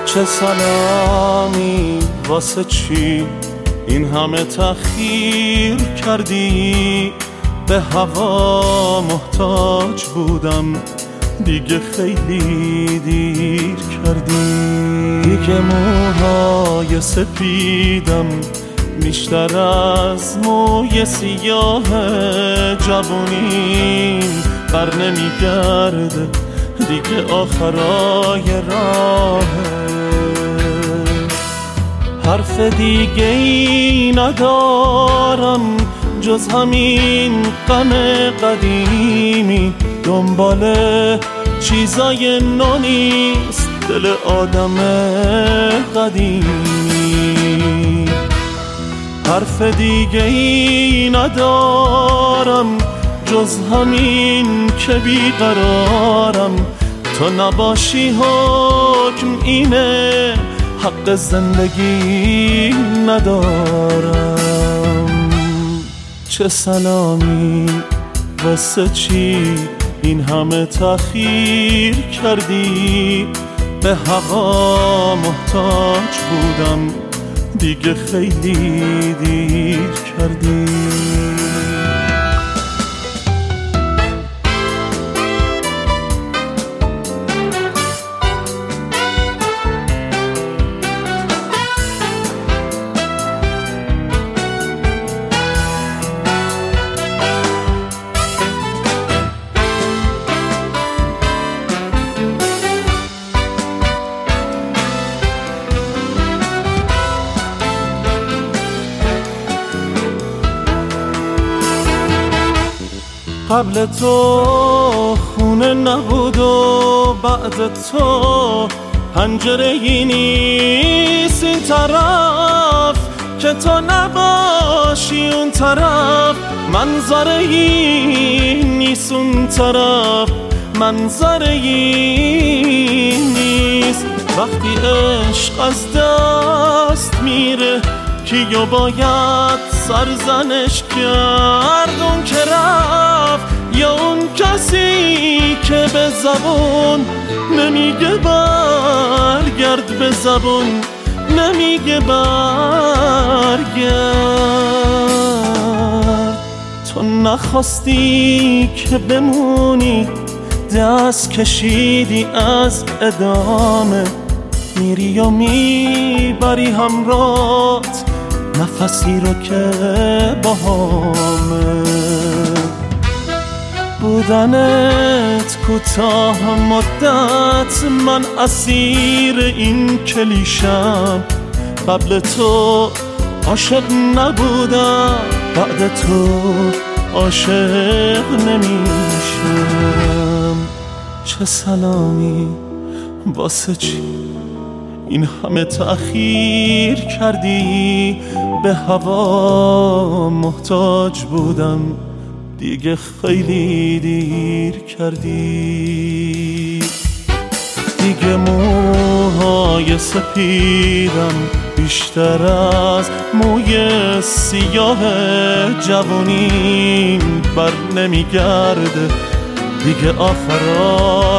چه سلامی واسه چی این همه تأخیر کردی؟ به هوا محتاج بودم دیگه خیلی دیر کردی. دیگه موهای سپیدم بیشتر از موی سیاه جوونیم بر نمیگرده دیگه آخرای راهه. حرف دیگه ای ندارم جز همین غم قدیمی، دنبال چیزای نو نیست دل آدم قدیمی. حرف دیگه ای ندارم جز همین که بیقرارم، تو نباشی حکم اینه حق زندگی ندارم. چه سلامی واسه چی این همه تأخیر کردی؟ به هوا محتاج بودم دیگه خیلی دیر کردی. قبل تو خونه نبود و بعد تو پنجره ای نیست این طرف که تو نباشی اون طرف، منظره ای نیست اون طرف، منظره ای نیست. وقتی عشق از دست میره کیو باید سرزنش کرد؟ اون که رفت یا اون کسی که به زبون نمیگه برگرد، به زبون نمیگه برگرد. تو نخواستی که بمونی، دست کشیدی از ادامه، میری و میبری همراهت نفسی رو که باهامه. بودنت کوتاه مدت، من اسیر این کلیشم. قبل تو عاشق نبودم، بعد تو عاشق نمیشم. چه سلامی واسه چی این همه تأخیر کردی؟ به هوا محتاج بودم دیگه خیلی دیر کردی. دیگه موهای سپیدم بیشتر از موی سیاه جوونیم بر نمیگرده دیگه آخرای